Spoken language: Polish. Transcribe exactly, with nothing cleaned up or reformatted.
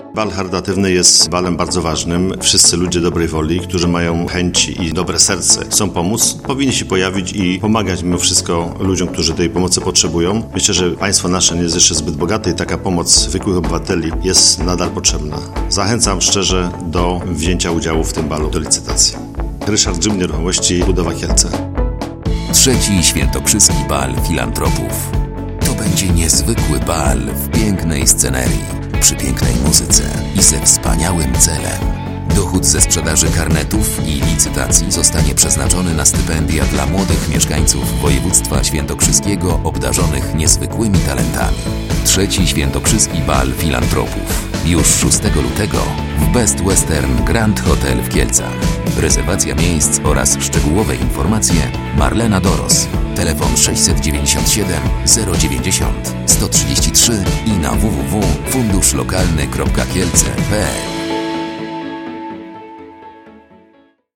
Bal charytatywny jest balem bardzo ważnym. Wszyscy ludzie dobrej woli, którzy mają chęci i dobre serce, chcą pomóc, powinni się pojawić i pomagać mimo wszystko ludziom, którzy tej pomocy potrzebują. Myślę, że państwo nasze nie jest jeszcze zbyt bogate i taka pomoc zwykłych obywateli jest nadal potrzebna. Zachęcam szczerze do wzięcia udziału w tym balu do licytacji. Ryszard Grzym, Nieruchomości, Budowa Kielce. Trzeci świętokrzyski bal filantropów. To będzie niezwykły bal w pięknej scenerii, przy pięknej muzyce i ze wspaniałym celem. Dochód ze sprzedaży karnetów i licytacji zostanie przeznaczony na stypendia dla młodych mieszkańców województwa świętokrzyskiego obdarzonych niezwykłymi talentami. Trzeci świętokrzyski bal filantropów. Już szóstego lutego w Best Western Grand Hotel w Kielcach. Rezerwacja miejsc oraz szczegółowe informacje Marlena Doros. Telefon sześćset dziewięćdziesiąt siedem zero dziewięćdziesiąt sto trzydzieści trzy i na w w w kropka fundusz lokalny kropka kielce kropka p l.